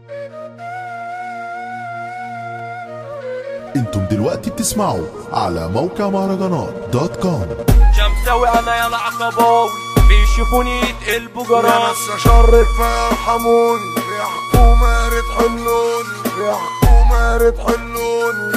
انتم دلوقتي بتسمعوا على موقع مهرجانات دوت كوم. شمساوي انا يا العقباوي، بيشوفوني يتقلبوا جراوي. يا ناس شرك فيرحموني، يا حكومة تحلوني، يا حكومة تحلوني.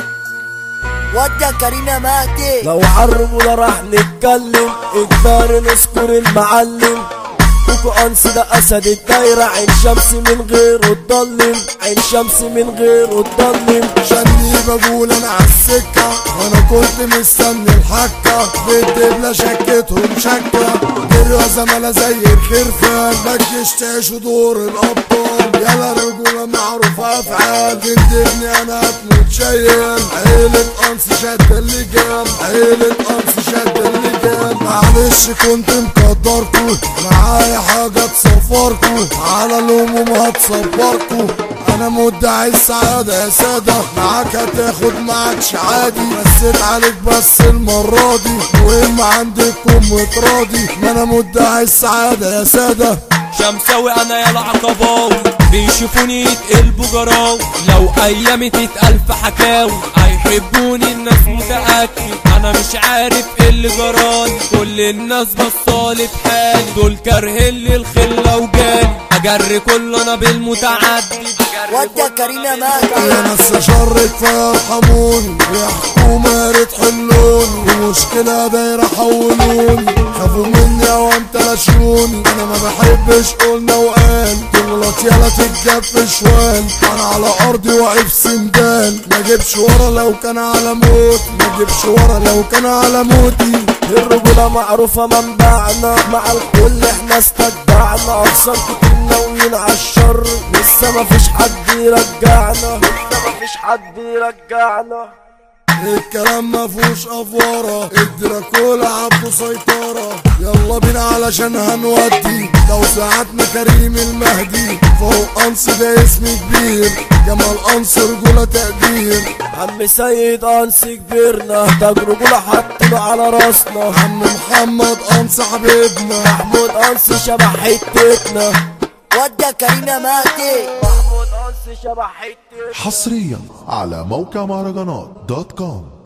ودي كريمة مهدي لو حربنا راح نتكلم، اقدر نذكر المعلم كوكو انس ده اسد الدايرة، عين شمس من غيره تضلم، عين شمس من غيره تضلم. شني بقول انا عالسكة، وانا كنت مستني الحكة، بالدبلة شكتهم شكة، جروا زمالة زي الخرفان، مجيش تعيشوا دور الابطال، يلا الرجولة معروفة افعال، تندبني انا هتموت شيال. عيلة انس شد اللجام، عيلة انس شد اللجام. معلش كنت مقدركوا، معايا حاجة تصفركوا، على الهموم هتصبركوا. انا مدعي السعادة يا سادة، معاك هتاخد معكش عادي، رسيت عليك بس المرة دي، مهم عندكم متراضي، ما انا مدعي السعادة يا سادة. شمساوي انا يا العقباوي، بيشوفوني يتقلبوا جراوي. لو ايامي تتقال في حكاوي، هيحبوني الناس متأكد، انا مش عارف ايه اللي جرالي، كل الناس بصالي بحالي، دول كارهين لي الخلة وجالي، اجري كله انا بالمتعدي. ودي كريمة مهدي يا ناس شرك فيرحموني، يا حكومة تحلوني، المشكلة دايرة حولوني، خافوا مني او امتلاشوني، انا ما بحبش قلنا وقال، تغلط يالا تتجاب في شوال، انا على ارضي واقف سندال، ما جيبش ورا لو كان على موت، ما جيبش ورا لو كان على موتي. الرجولة معروفة منبعنا، مع الكل احنا استجدعنا، اقسام كتير ناويين عالشر، لسه مفيش حد يرجعنا، لسه مفيش حد يرجعنا. الكلام مفهوش افوارة، الدراكولا عبده سيطرة، يلا بينا علشان هنودي، لو ساعدنا كريم المهدي، فوق انس ده اسم كبير، جمال انس رجولة تقدير. عم سيد انس كبرنا، تاج رجولة حطنا على راسنا، عم محمد انس حبيبنا، محمود انس شبه حتتنا. ودي كريمة مهدي محمود انس شبه حتتنا. حصريا على موقع مهرجانات دوت كوم.